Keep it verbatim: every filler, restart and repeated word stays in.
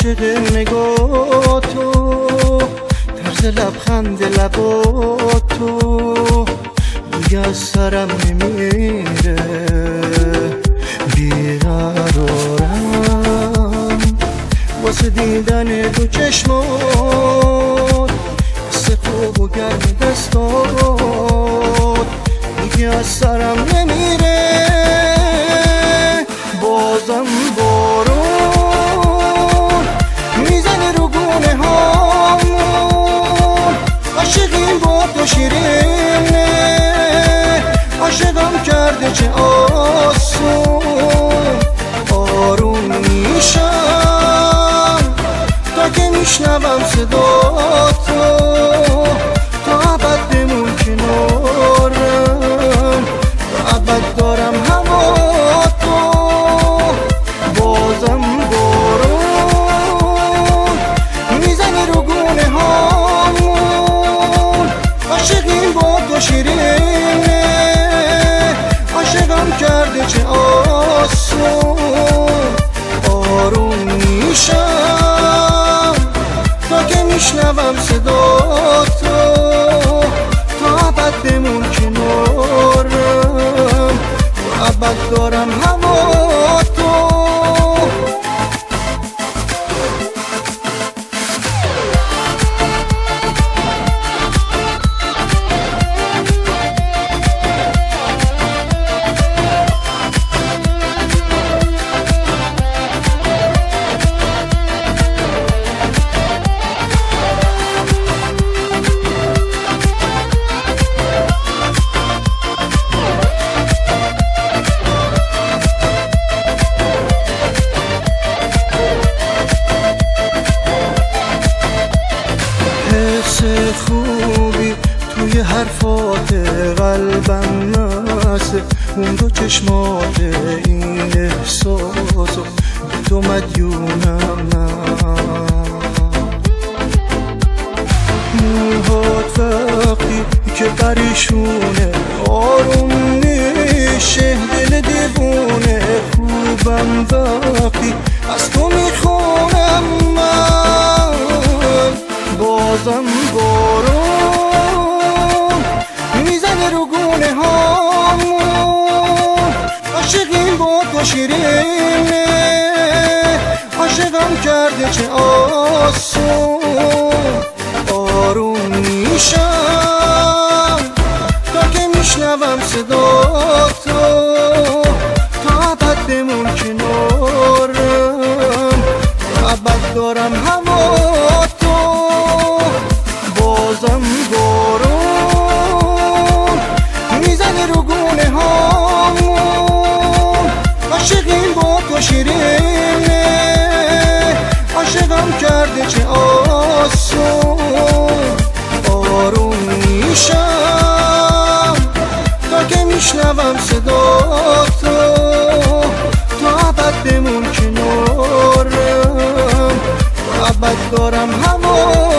عاشق نگاه تو، طرز لبخند لبا تو دیگه از سرم نمیره. بیقرارم واسه دیدن دو چشمات، حس خوب و گرم دستات دیگه از سرم نمیره. بازم بارون میزنه رو گونه هامون، عاشقیم با تو شیرینه، عاشقم کرده چه آسون. آروم میشم تا که میشنوم صدا تو، تا ابد بمون کنارم، تا ابد دارم هوا تو. بازم بارون میزنه رو گونه هامون، عاشقیم با تو شیرینه، عاشقم کرده چه آسون. آروم میشم تا که میشنوم صدا تو، تا ابد بمون کنارم، تا ابد دارم هوا تو. خوبی توی حرفات قلبم نسه، اون دو چشمات این احساسو به تو مدیونم من. موهات وقتی که پریشونه آروم میشه دل دیوونه، خوبم وقتی از تو میخونم من. بازم بارون میزنه رو گونه هامون، عاشقیم با تو شیرینه، عاشقم کرده چه آسون. آروم میشم تا که میشنوم صدا تو، تا ابد بمون کنارم، تا ابد دارم هوا تو. بازم بارون میزنه رو گونه هامون، عاشقیم با تو شیرینه، عاشقم کرده چه آسون. آروم میشم تا که میشنوم صدا تو، تا ابد بمون کنارم، تا ابد دارم هوا